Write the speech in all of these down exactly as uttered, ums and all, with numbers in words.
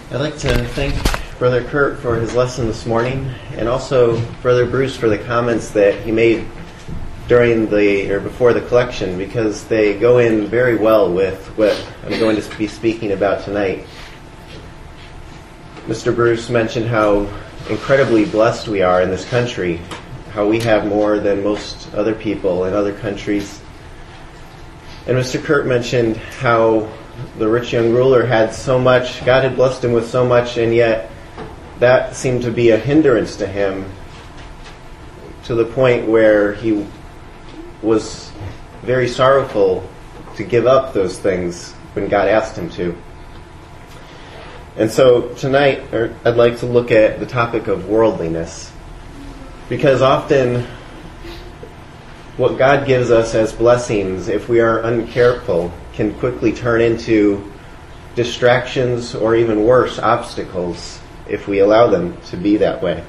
I'd like to thank Brother Kurt for his lesson this morning, and also Brother Bruce for the comments that he made during the or before the collection, because they go in very well with what I'm going to be speaking about tonight. Mister Bruce mentioned how incredibly blessed we are in this country, how we have more than most other people in other countries. And Mister Kurt mentioned how the rich young ruler had so much, God had blessed him with so much, and yet that seemed to be a hindrance to him, to the point where he was very sorrowful to give up those things when God asked him to. And so tonight I'd like to look at the topic of worldliness, because often what God gives us as blessings, if we are uncareful, can quickly turn into distractions or even worse, obstacles, if we allow them to be that way.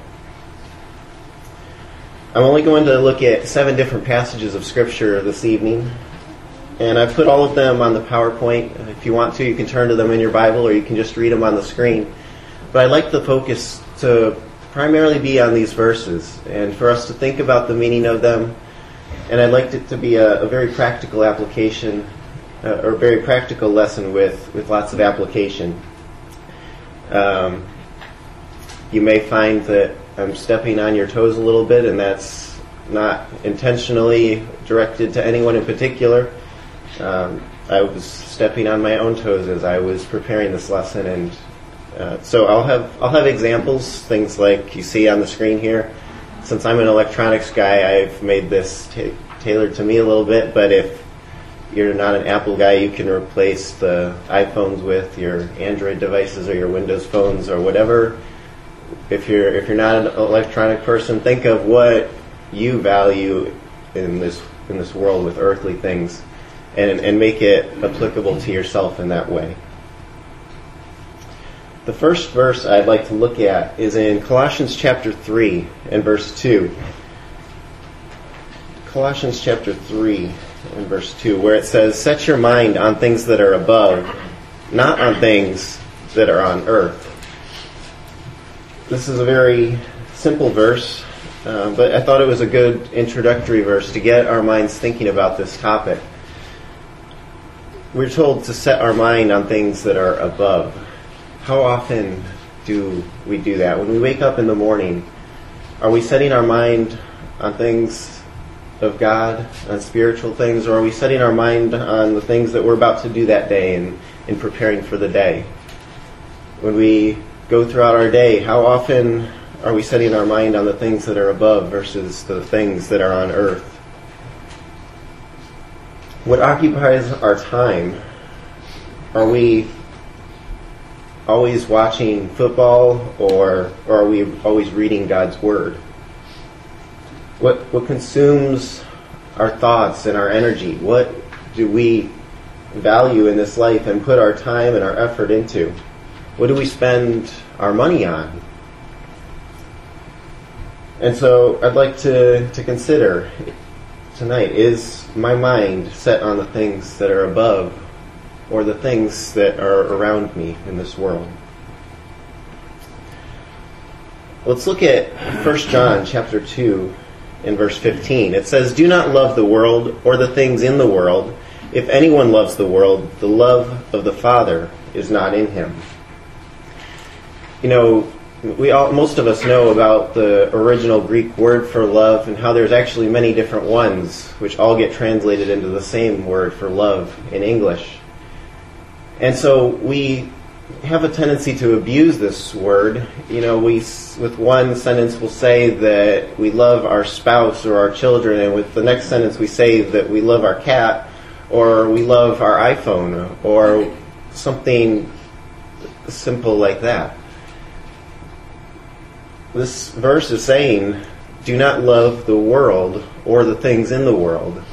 I'm only going to look at seven different passages of Scripture this evening, and I've put all of them on the PowerPoint. If you want to, you can turn to them in your Bible, or you can just read them on the screen. But I'd like the focus to primarily be on these verses, and for us to think about the meaning of them, and I'd like it to be a, a very practical application, uh, or very practical lesson with, with lots of application. Um, you may find that I'm stepping on your toes a little bit, and that's not intentionally directed to anyone in particular. Um, I was stepping on my own toes as I was preparing this lesson, and uh, so I'll have I'll have examples, things like you see on the screen here. Since I'm an electronics guy, I've made this t- tailored to me a little bit, but if you're not an Apple guy, you can replace the iPhones with your Android devices or your Windows phones or whatever. If you're if you're not an electronic person, think of what you value in this in this world with earthly things, and and make it applicable to yourself in that way. The first verse I'd like to look at is in Colossians chapter three and verse two. Colossians chapter three and verse two, where it says, "Set your mind on things that are above, not on things that are on earth." This is a very simple verse, uh, but I thought it was a good introductory verse to get our minds thinking about this topic. We're told to set our mind on things that are above. How often do we do that? When we wake up in the morning, are we setting our mind on things of God, on spiritual things, or are we setting our mind on the things that we're about to do that day and in preparing for the day? When we go throughout our day, how often are we setting our mind on the things that are above versus the things that are on earth? What occupies our time? Are we always watching football, or, or are we always reading God's Word? What what consumes our thoughts and our energy? What do we value in this life and put our time and our effort into? What do we spend our money on? And so I'd like to, to consider tonight, is my mind set on the things that are above, or the things that are around me in this world? Let's look at First John chapter two and verse fifteen. It says, "Do not love the world or the things in the world. If anyone loves the world, the love of the Father is not in him." You know, we all, most of us know about the original Greek word for love, and how there's actually many different ones, which all get translated into the same word for love in English. And so we have a tendency to abuse this word. You know, we, with one sentence, we'll say that we love our spouse or our children, and with the next sentence we say that we love our cat, or we love our iPhone, or something simple like that. This verse is saying, do not love the world or the things in the world.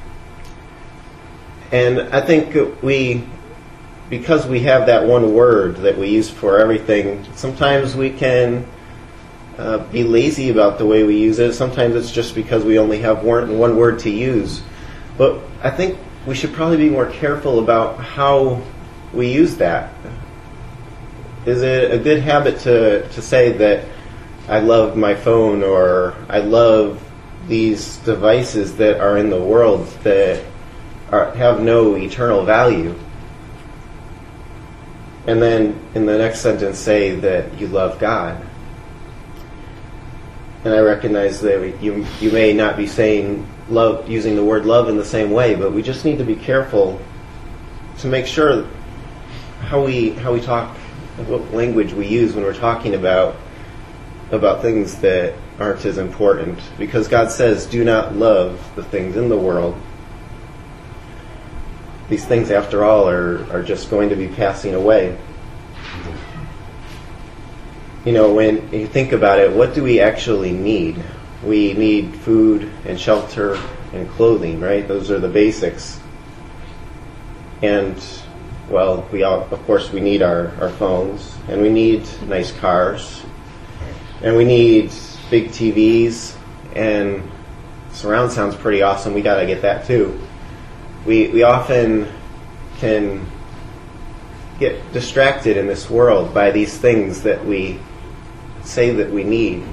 And I think we, because we have that one word that we use for everything, sometimes we can uh, be lazy about the way we use it. Sometimes it's just because we only have one, one word to use. But I think we should probably be more careful about how we use that. is it a good habit to, to say that I love my phone, or I love these devices that are in the world that are, have no eternal value? And then in the next sentence say that you love God. And I recognize that you you may not be saying love, using the word love in the same way, but we just need to be careful to make sure how we how we talk, what language we use when we're talking about about things that aren't as important. Because God says, do not love the things in the world. These things, after all, are, are just going to be passing away. You know, when you think about it, what do we actually need? We need food and shelter and clothing, right? Those are the basics. And, well, we all, of course, we need our, our phones, and we need nice cars, and we need big T Vs, and surround sound's pretty awesome. We gotta get that too. We we often can get distracted in this world by these things that we say that we need.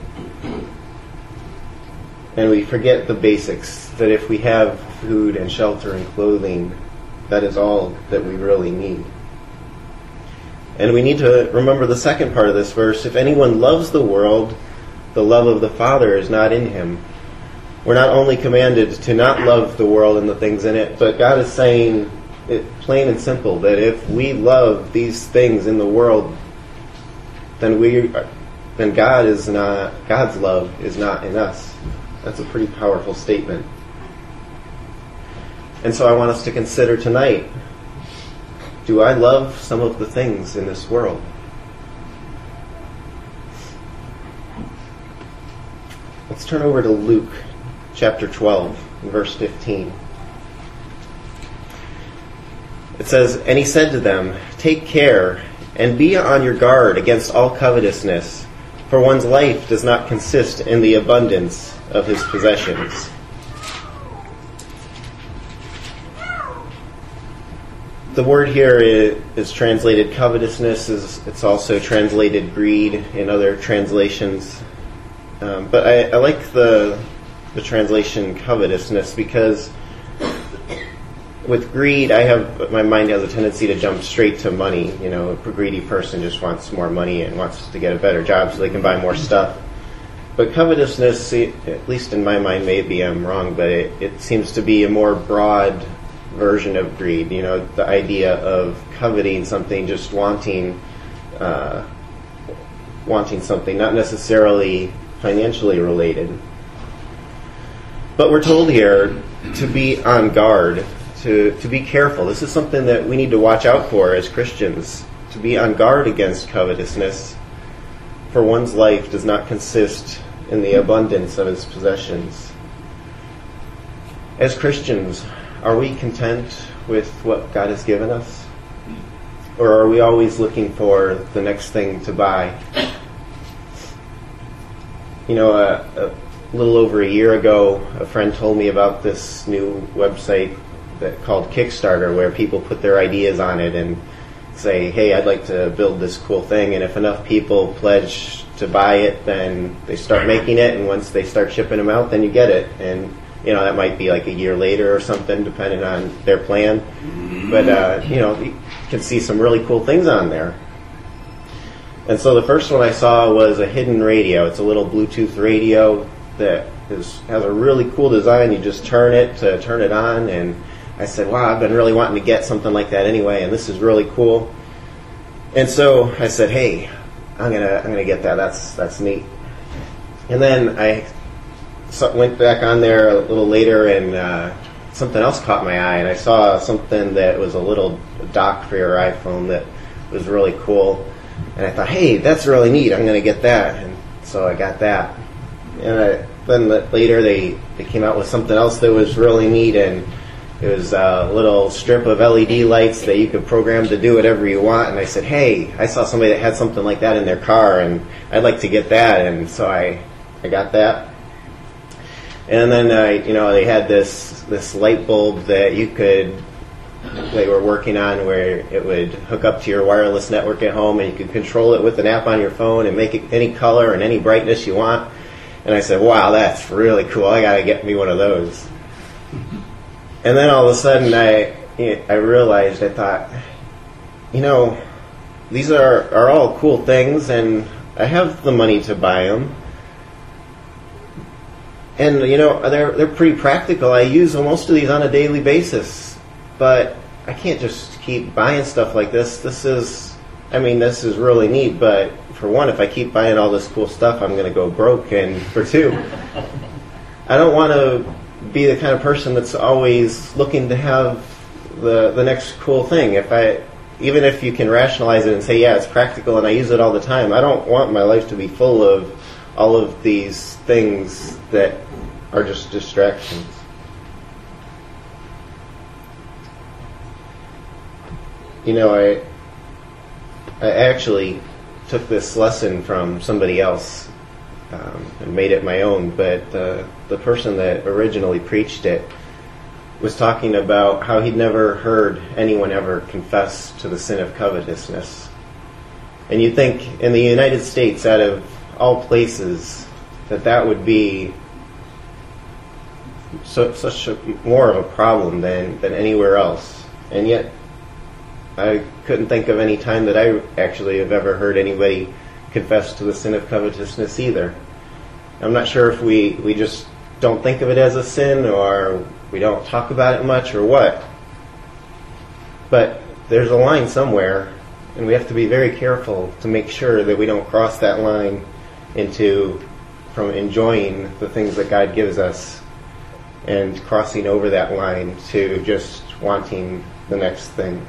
And we forget the basics, that if we have food and shelter and clothing, that is all that we really need. And we need to remember the second part of this verse. If anyone loves the world, the love of the Father is not in him. We're not only commanded to not love the world and the things in it, but God is saying it plain and simple, that if we love these things in the world, then we are, then God is not, God's love is not in us. That's a pretty powerful statement. And so I want us to consider tonight, do I love some of the things in this world? Let's turn over to Luke chapter twelve, verse fifteen. It says, and he said to them, take care and be on your guard against all covetousness, for one's life does not consist in the abundance of his possessions. The word here is translated covetousness. Is it's also translated greed in other translations. Um, but I, I like the the translation covetousness, because with greed, I have my mind has a tendency to jump straight to money. You know, a greedy person just wants more money and wants to get a better job so they can buy more stuff. But covetousness, at least in my mind, maybe I'm wrong, but it, it seems to be a more broad version of greed. You know, the idea of coveting something, just wanting uh, wanting something, not necessarily financially related. But we're told here to be on guard, to, to be careful. This is something that we need to watch out for as Christians, to be on guard against covetousness, for one's life does not consist in the abundance of his possessions. As Christians, are we content with what God has given us? Or are we always looking for the next thing to buy? You know, a, a little over a year ago, a friend told me about this new website that called Kickstarter, where people put their ideas on it and say, hey, I'd like to build this cool thing, and if enough people pledge to buy it, then they start making it, and once they start shipping them out, then you get it. And you know, that might be like a year later or something, depending on their plan. But, uh, you know, you can see some really cool things on there. And so the first one I saw was a hidden radio. It's a little Bluetooth radio that is, has a really cool design. You just turn it to turn it on. And I said, wow, I've been really wanting to get something like that anyway, and this is really cool. And so I said, hey, I'm gonna I'm gonna get that. That's that's neat. And then I So went back on there a little later, and uh, something else caught my eye, and I saw something that was a little dock for your iPhone that was really cool, and I thought, hey, that's really neat, I'm going to get that, and so I got that. And I, then later they, they came out with something else that was really neat, and it was a little strip of L E D lights that you could program to do whatever you want, and I said, hey, I saw somebody that had something like that in their car, and I'd like to get that, and so I, I got that. And then, uh, you know, they had this this light bulb that you could they were working on where it would hook up to your wireless network at home and you could control it with an app on your phone and make it any color and any brightness you want. And I said, wow, that's really cool. I got to get me one of those. And then all of a sudden I I realized, I thought, you know, these are, are all cool things and I have the money to buy them. And, you know, they're they're pretty practical. I use most of these on a daily basis. But I can't just keep buying stuff like this. This is, I mean, this is really neat. But for one, if I keep buying all this cool stuff, I'm going to go broke. And for two, I don't want to be the kind of person that's always looking to have the the next cool thing. If I, even if you can rationalize it and say, yeah, it's practical and I use it all the time, I don't want my life to be full of all of these things that are just distractions. You know, I I actually took this lesson from somebody else um, and made it my own, but uh, the person that originally preached it was talking about how he'd never heard anyone ever confess to the sin of covetousness. And you'd think in the United States, out of all places, that that would be so, such a, more of a problem than, than anywhere else. And yet, I couldn't think of any time that I actually have ever heard anybody confess to the sin of covetousness either. I'm not sure if we, we just don't think of it as a sin, or we don't talk about it much, or what. But there's a line somewhere, and we have to be very careful to make sure that we don't cross that line into from enjoying the things that God gives us and crossing over that line to just wanting the next thing.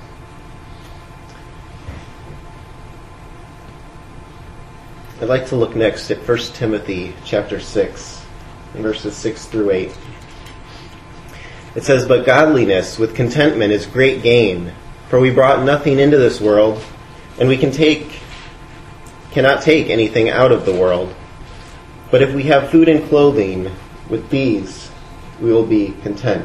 I'd like to look next at First Timothy chapter six, verses six through eight. It says, "But godliness with contentment is great gain, for we brought nothing into this world, and we can take, cannot take anything out of the world. But if we have food and clothing, with these we will be content."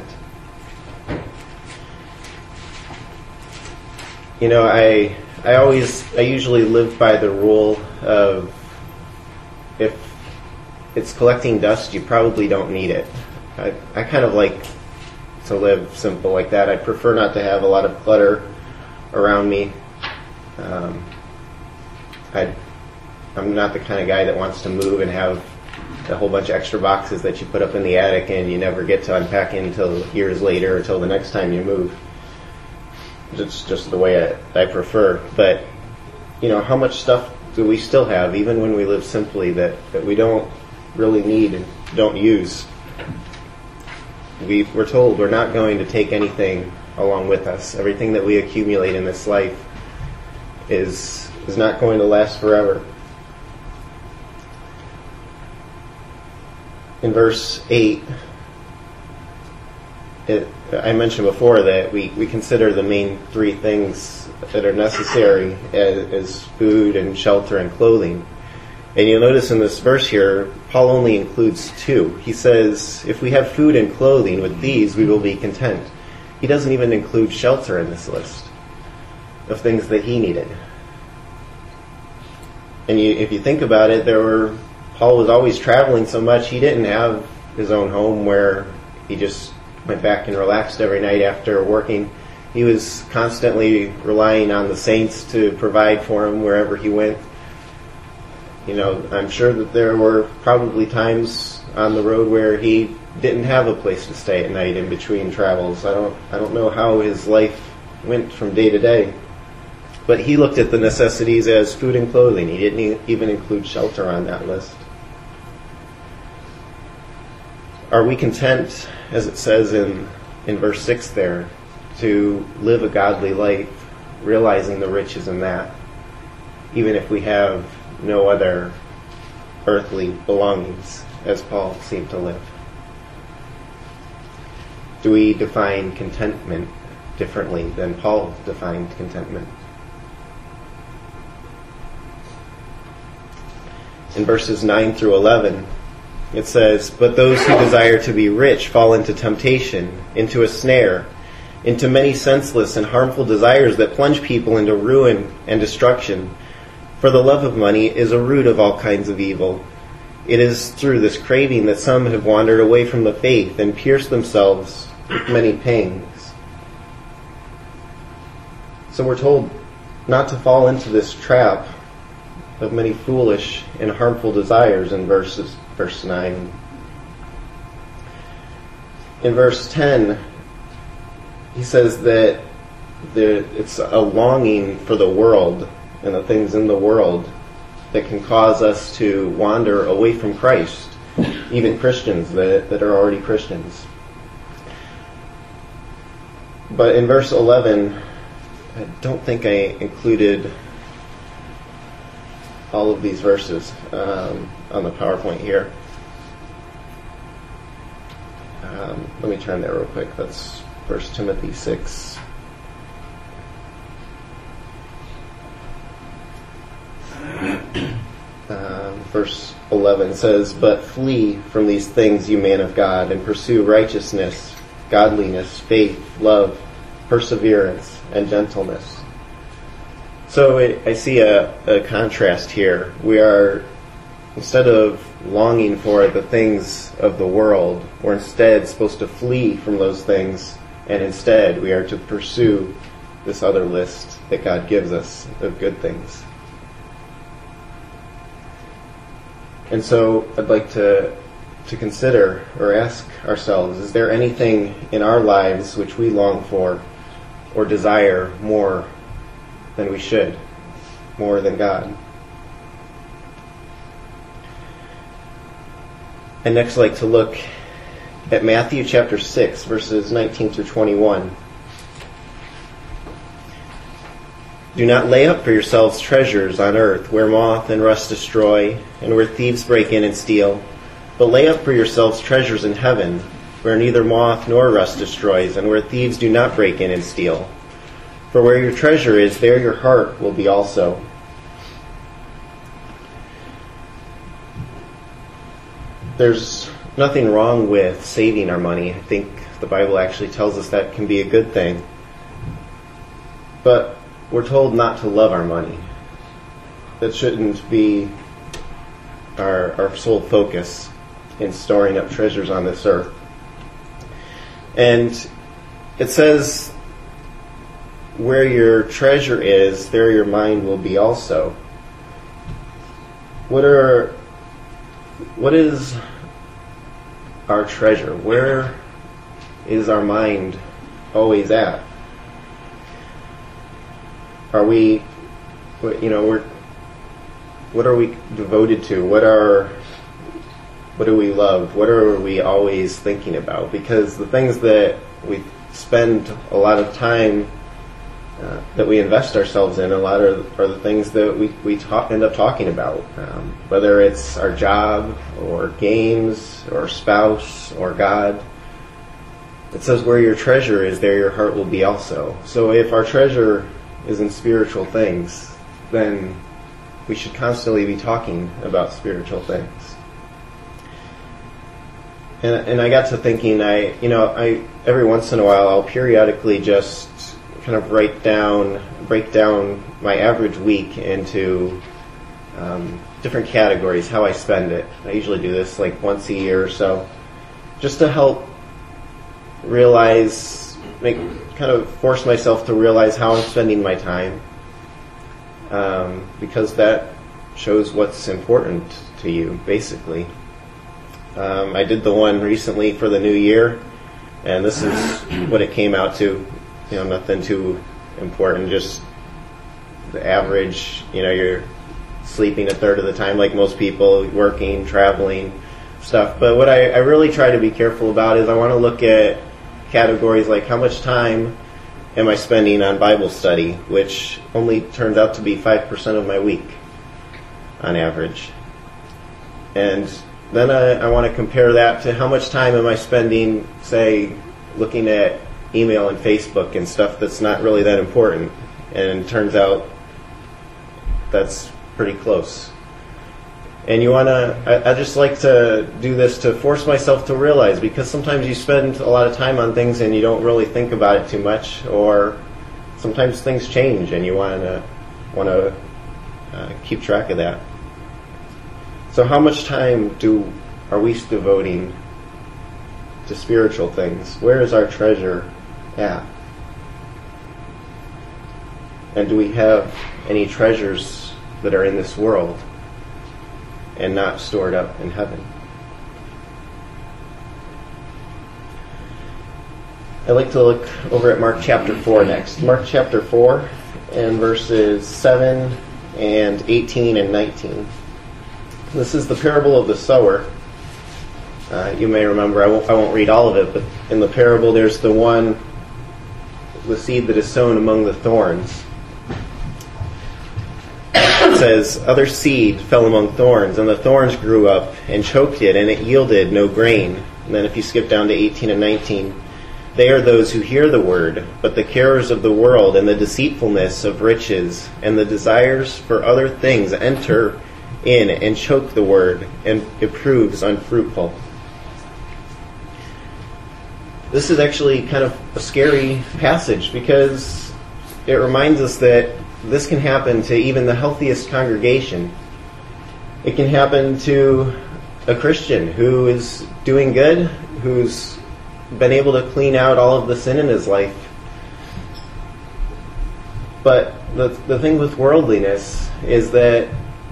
You know, I I always, I usually live by the rule of, if it's collecting dust, you probably don't need it. I, I kind of like to live simple like that. I prefer not to have a lot of clutter around me. Um, I, I'm not the kind of guy that wants to move and have a whole bunch of extra boxes that you put up in the attic and you never get to unpack until years later, until the next time you move. It's just the way I, I prefer. But, you know, how much stuff do we still have, even when we live simply, that, that we don't really need and don't use? We, we're told we're not going to take anything along with us. Everything that we accumulate in this life is is not going to last forever. In verse eight, it, I mentioned before that we, we consider the main three things that are necessary as, as food and shelter and clothing. And you'll notice in this verse here, Paul only includes two. He says, if we have food and clothing, with these we will be content. He doesn't even include shelter in this list of things that he needed. And you, if you think about it, there were Paul was always traveling so much, he didn't have his own home where he just went back and relaxed every night after working. He was constantly relying on the saints to provide for him wherever he went. You know, I'm sure that there were probably times on the road where he didn't have a place to stay at night in between travels. I don't I don't know how his life went from day to day. But he looked at the necessities as food and clothing. He didn't even include shelter on that list. Are we content, as it says in, in verse six there, to live a godly life, realizing the riches in that, even if we have no other earthly belongings, as Paul seemed to live? Do we define contentment differently than Paul defined contentment? In verses nine through eleven, it says, "But those who desire to be rich fall into temptation, into a snare, into many senseless and harmful desires that plunge people into ruin and destruction. For the love of money is a root of all kinds of evil. It is through this craving that some have wandered away from the faith and pierced themselves with many pangs. So we're told not to fall into this trap of many foolish and harmful desires in verses, verse nine. In verse ten, he says that there, it's a longing for the world and the things in the world that can cause us to wander away from Christ, even Christians that, that are already Christians. But in verse eleven, I don't think I included all of these verses um, on the PowerPoint here. Um, let me turn there real quick. That's First Timothy six. Um, verse eleven says, "But flee from these things, you man of God, and pursue righteousness, godliness, faith, love, perseverance, and gentleness." So it, I see a, a contrast here. We are, instead of longing for the things of the world, we're instead supposed to flee from those things, and instead we are to pursue this other list that God gives us of good things. And so I'd like to to consider or ask ourselves, is there anything in our lives which we long for or desire more than we should, more than God? And next I'd like to look at Matthew chapter six, verses nineteen through twenty-one. "Do not lay up for yourselves treasures on earth, where moth and rust destroy, and where thieves break in and steal. But lay up for yourselves treasures in heaven, where neither moth nor rust destroys, and where thieves do not break in and steal. For where your treasure is, there your heart will be also." There's nothing wrong with saving our money. I think the Bible actually tells us that can be a good thing. But we're told not to love our money. That shouldn't be our, our sole focus in storing up treasures on this earth. And it says, where your treasure is, there your mind will be also. What are, what is our treasure? Where is our mind always at? Are we, you know, we're, what are we devoted to? What are, what do we love? What are we always thinking about? Because the things that we spend a lot of time, uh, that we invest ourselves in, a lot of are the things that we, we talk, end up talking about. Um, whether it's our job, or games, or spouse, or God. It says, where your treasure is, there your heart will be also. So if our treasure is in spiritual things, then we should constantly be talking about spiritual things. And, and I got to thinking, I, you know, I every once in a while I'll periodically just kind of write down, break down my average week into um, different categories, how I spend it. I usually do this like once a year or so, just to help realize, make kind of force myself to realize how I'm spending my time, um, because that shows what's important to you, basically. Um, I did the one recently for the new year, and this is what it came out to. You know, nothing too important, just the average. You know, you're sleeping a third of the time like most people, working, traveling, stuff. But what I, I really try to be careful about is I want to look at categories like how much time am I spending on Bible study, which only turns out to be five percent of my week on average. And then I, I want to compare that to how much time am I spending, say, looking at email and Facebook and stuff that's not really that important. And it turns out that's pretty close. And you want to, I, I just like to do this to force myself to realize, because sometimes you spend a lot of time on things and you don't really think about it too much, or sometimes things change and you want to want to uh, keep track of that. So how much time do are we devoting to spiritual things? Where is our treasure at? And do we have any treasures that are in this world and not stored up in heaven? I'd like to look over at Mark chapter four next. Mark chapter four and verses seven and eighteen and nineteen. This is the parable of the sower. Uh, you may remember, I won't, I won't read all of it, but in the parable there's the one, the seed that is sown among the thorns. It says, other seed fell among thorns, and the thorns grew up and choked it, and it yielded no grain. And then if you skip down to eighteen and nineteen, they are those who hear the word, but the cares of the world and the deceitfulness of riches and the desires for other things enter in and choke the word, and it proves unfruitful. This is actually kind of a scary passage, because it reminds us that this can happen to even the healthiest congregation. It can happen to a Christian who is doing good, who's been able to clean out all of the sin in his life. But the the thing with worldliness is that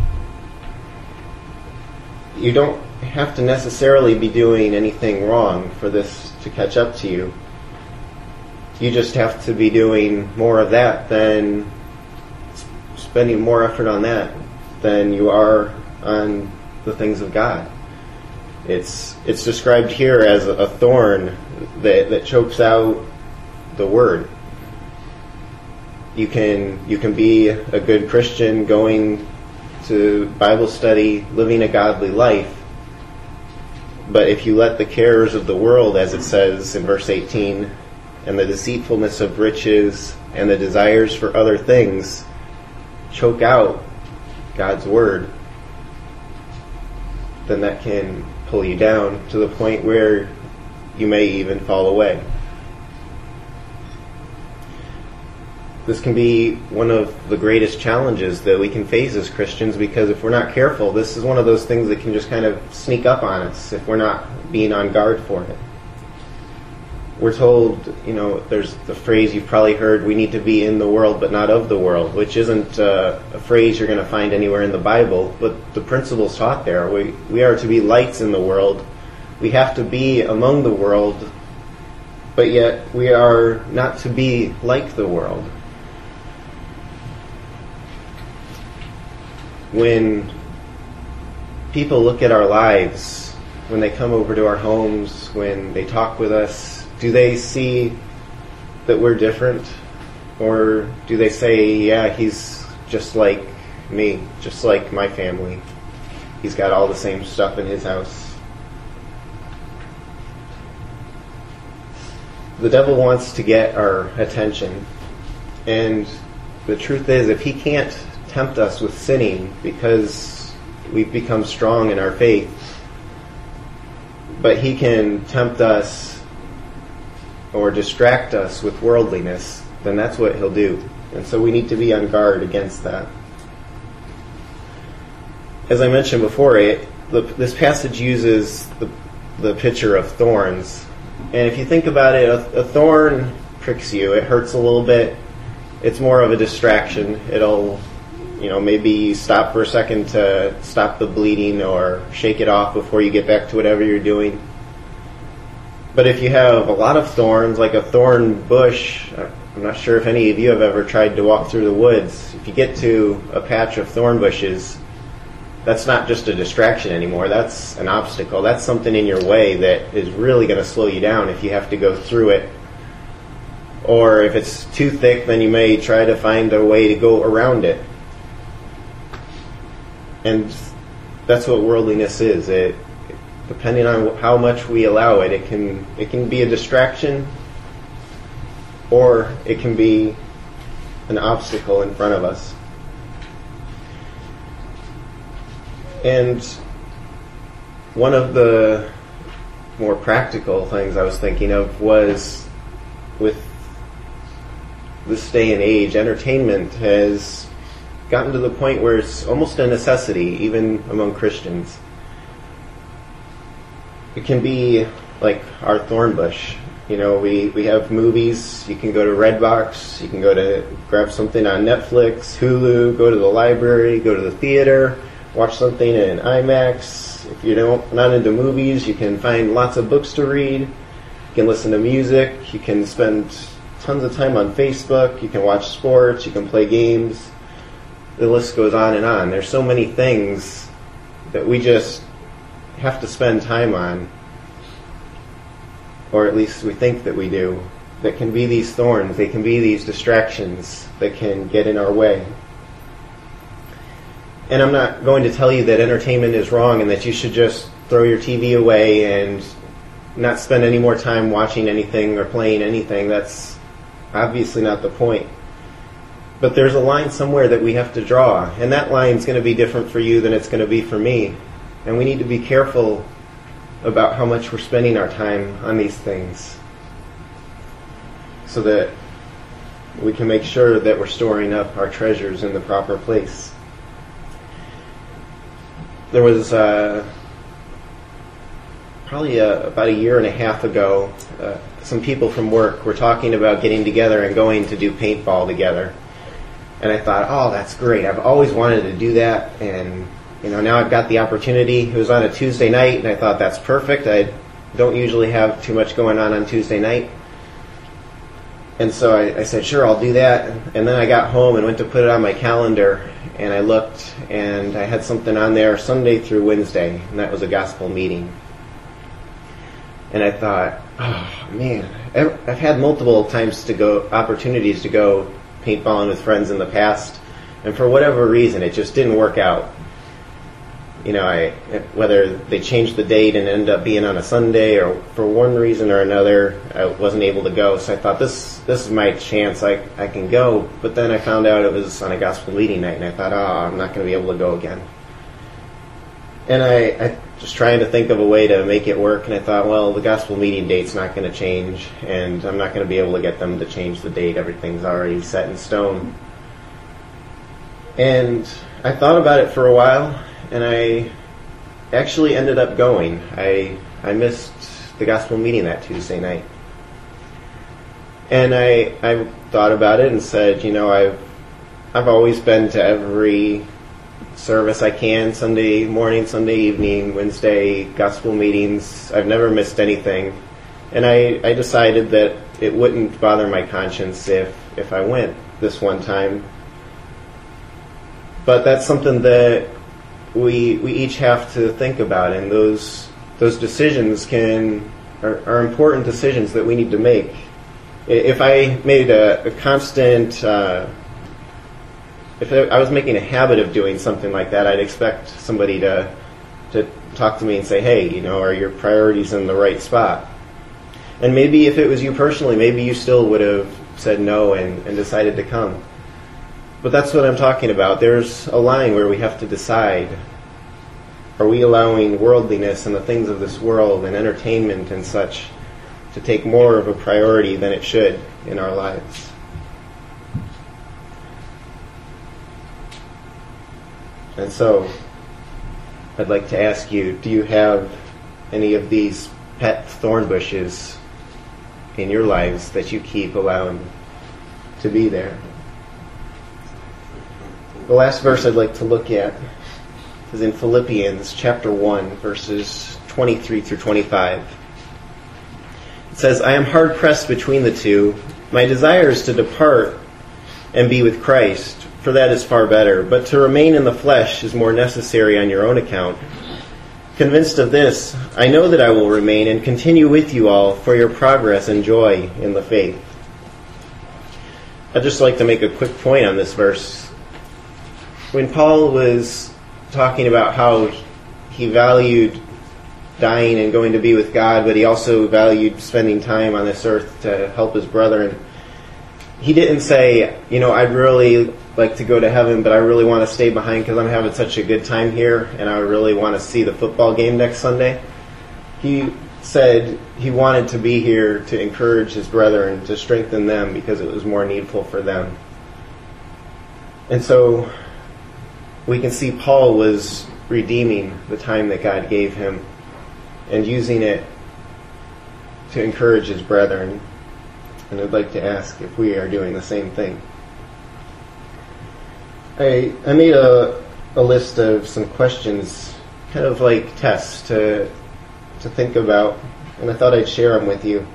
you don't have to necessarily be doing anything wrong for this to catch up to you. You just have to be doing more of that than spending more effort on that than you are on the things of God. It's it's described here as a thorn that, that chokes out the word. You can you can be a good Christian, going to Bible study, living a godly life, but if you let the cares of the world, as it says in verse eighteen, and the deceitfulness of riches and the desires for other things choke out God's word, then that can pull you down to the point where you may even fall away. This can be one of the greatest challenges that we can face as Christians, because if we're not careful, this is one of those things that can just kind of sneak up on us if we're not being on guard for it. We're told, you know, there's the phrase you've probably heard, we need to be in the world but not of the world, which isn't uh, a phrase you're going to find anywhere in the Bible, but the principle's taught there. We, we are to be lights in the world. We have to be among the world, but yet we are not to be like the world. When people look at our lives, when they come over to our homes, when they talk with us, do they see that we're different? Or do they say, yeah, he's just like me, just like my family. He's got all the same stuff in his house. The devil wants to get our attention. And the truth is, if he can't tempt us with sinning because we've become strong in our faith, but he can tempt us or distract us with worldliness, then that's what he'll do. And so we need to be on guard against that. As I mentioned before, it, the, this passage uses the, the picture of thorns. And if you think about it, a, a thorn pricks you. It hurts a little bit. It's more of a distraction. It'll, you know, maybe stop for a second to stop the bleeding or shake it off before you get back to whatever you're doing. But if you have a lot of thorns, like a thorn bush, I'm not sure if any of you have ever tried to walk through the woods. If you get to a patch of thorn bushes, that's not just a distraction anymore. That's an obstacle. That's something in your way that is really going to slow you down if you have to go through it. Or if it's too thick, then you may try to find a way to go around it. And that's what worldliness is. It, depending on how much we allow it, it can it can be a distraction, or it can be an obstacle in front of us. And one of the more practical things I was thinking of was, with this day and age, entertainment has gotten to the point where it's almost a necessity, even among Christians. It can be like our thorn bush. You know, we, we have movies. You can go to Redbox. You can go to grab something on Netflix, Hulu, go to the library, go to the theater, watch something in IMAX. If you don't not into movies, you can find lots of books to read. You can listen to music. You can spend tons of time on Facebook. You can watch sports. You can play games. The list goes on and on. There's so many things that we just have to spend time on, or at least we think that we do, that can be these thorns. They can be these distractions that can get in our way. And I'm not going to tell you that entertainment is wrong and that you should just throw your T V away and not spend any more time watching anything or playing anything. That's obviously not the point. But there's a line somewhere that we have to draw, and that line's going to be different for you than it's going to be for me. And we need to be careful about how much we're spending our time on these things, so that we can make sure that we're storing up our treasures in the proper place. There was uh, probably uh, about a year and a half ago, uh, some people from work were talking about getting together and going to do paintball together. And I thought, oh, that's great. I've always wanted to do that, and you know, now I've got the opportunity. It was on a Tuesday night, and I thought that's perfect. I don't usually have too much going on on Tuesday night. And so I, I said, sure, I'll do that. And then I got home and went to put it on my calendar, and I looked, and I had something on there Sunday through Wednesday, and that was a gospel meeting. And I thought, oh, man, I've had multiple times to go, opportunities to go paintballing with friends in the past, and for whatever reason, it just didn't work out. You know, I whether they changed the date and ended up being on a Sunday, or for one reason or another, I wasn't able to go. So I thought, this this is my chance. I I can go. But then I found out it was on a gospel meeting night, and I thought, oh, I'm not going to be able to go again. And I, I was trying to think of a way to make it work, and I thought, well, the gospel meeting date's not going to change, and I'm not going to be able to get them to change the date. Everything's already set in stone. And I thought about it for a while, and I actually ended up going. I I missed the gospel meeting that Tuesday night. And I I thought about it and said, you know, I've I've always been to every service I can, Sunday morning, Sunday evening, Wednesday gospel meetings. I've never missed anything. And I, I decided that it wouldn't bother my conscience if, if I went this one time. But that's something that we we each have to think about, and those those decisions can are, are important decisions that we need to make. If I made a, a constant uh, if I was making a habit of doing something like that, I'd expect somebody to to talk to me and say, hey, you know, are your priorities in the right spot? And maybe if it was you personally, maybe you still would have said no and, and decided to come. But that's what I'm talking about. There's a line where we have to decide, are we allowing worldliness and the things of this world and entertainment and such to take more of a priority than it should in our lives? And so, I'd like to ask you, do you have any of these pet thorn bushes in your lives that you keep allowing to be there? The last verse I'd like to look at is in Philippians chapter one, verses twenty-three through twenty-five. It says, I am hard pressed between the two. My desire is to depart and be with Christ, for that is far better. But to remain in the flesh is more necessary on your own account. Convinced of this, I know that I will remain and continue with you all for your progress and joy in the faith. I'd just like to make a quick point on this verse. When Paul was talking about how he valued dying and going to be with God, but he also valued spending time on this earth to help his brethren, he didn't say, you know, I'd really like to go to heaven, but I really want to stay behind because I'm having such a good time here, and I really want to see the football game next Sunday. He said he wanted to be here to encourage his brethren, to strengthen them because it was more needful for them. And so we can see Paul was redeeming the time that God gave him and using it to encourage his brethren. And I'd like to ask if we are doing the same thing. I I made a, a list of some questions, kind of like tests to to think about, and I thought I'd share them with you.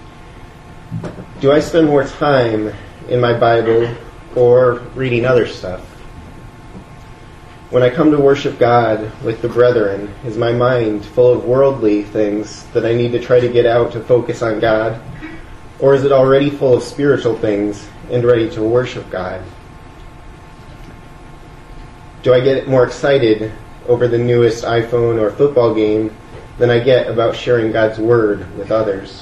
Do I spend more time in my Bible or reading other stuff? When I come to worship God with the brethren, is my mind full of worldly things that I need to try to get out to focus on God? Or is it already full of spiritual things and ready to worship God? Do I get more excited over the newest iPhone or football game than I get about sharing God's Word with others?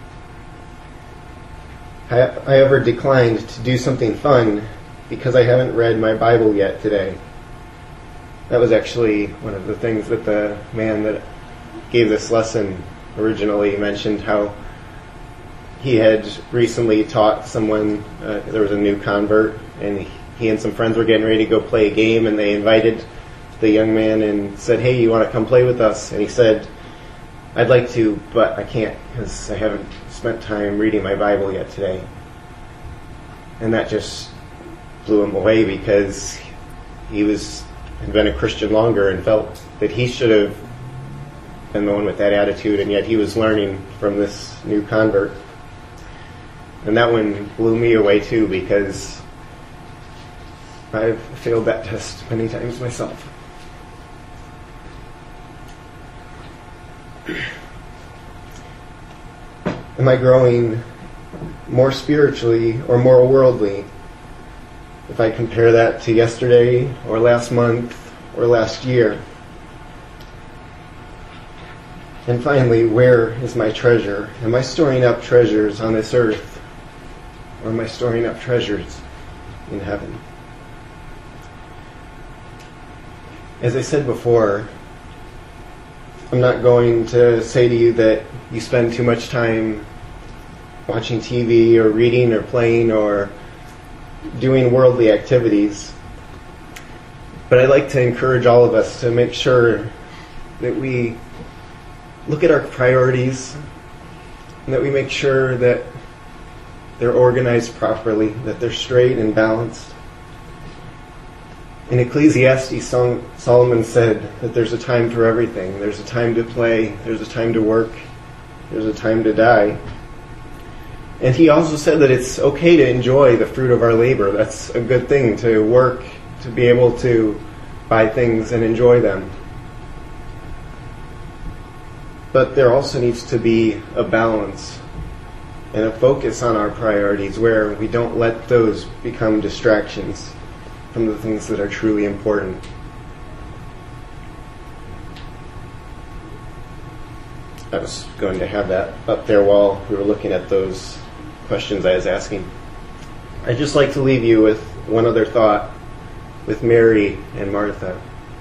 Have I ever declined to do something fun because I haven't read my Bible yet today? That was actually one of the things that the man that gave this lesson originally mentioned, how he had recently taught someone, uh, there was a new convert, and he, he and some friends were getting ready to go play a game, and they invited the young man and said, "Hey, you want to come play with us?" And he said, "I'd like to, but I can't because I haven't spent time reading my Bible yet today." And that just blew him away because he was had been a Christian longer and felt that he should have been the one with that attitude, and yet he was learning from this new convert. And that one blew me away too, because I've failed that test many times myself. Am I growing more spiritually or more worldly if I compare that to yesterday or last month or last year? And finally, where is my treasure? Am I storing up treasures on this earth, or am I storing up treasures in heaven? As I said before, I'm not going to say to you that you spend too much time watching T V or reading or playing or doing worldly activities. But I'd like to encourage all of us to make sure that we look at our priorities and that we make sure that they're organized properly, that they're straight and balanced. In Ecclesiastes, Solomon said that there's a time for everything. There's a time to play, there's a time to work, there's a time to die. And he also said that it's okay to enjoy the fruit of our labor. That's a good thing, to work, to be able to buy things and enjoy them. But there also needs to be a balance and a focus on our priorities where we don't let those become distractions from the things that are truly important. I was going to have that up there while we were looking at those questions I was asking. I'd just like to leave you with one other thought with Mary and Martha.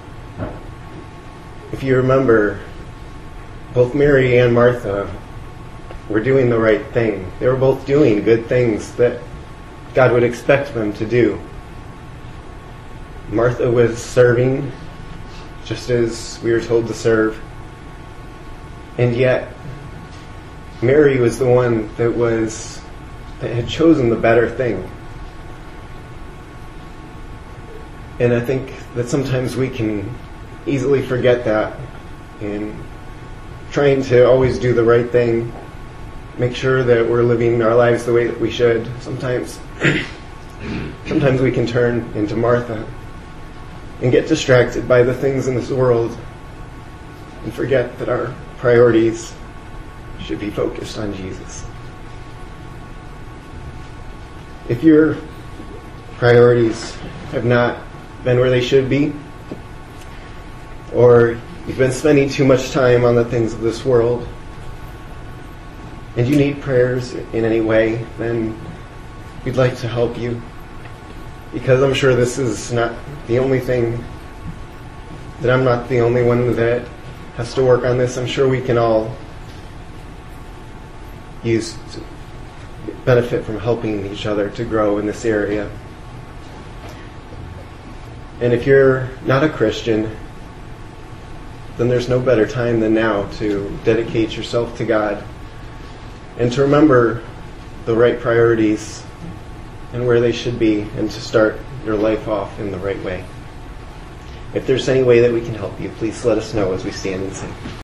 If you remember, both Mary and Martha were doing the right thing. They were both doing good things that God would expect them to do. Martha was serving just as we were told to serve. And yet, Mary was the one that was that had chosen the better thing. And I think that sometimes we can easily forget that in trying to always do the right thing, make sure that we're living our lives the way that we should. Sometimes, sometimes we can turn into Martha and get distracted by the things in this world and forget that our priorities should be focused on Jesus. If your priorities have not been where they should be, or you've been spending too much time on the things of this world, and you need prayers in any way, then we'd like to help you. because I'm sure this is not the only thing, that I'm not the only one that has to work on this. I'm sure we can all use benefit from helping each other to grow in this area. And if you're not a Christian, then there's no better time than now to dedicate yourself to God and to remember the right priorities and where they should be, and to start your life off in the right way. If there's any way that we can help you, please let us know as we stand and sing.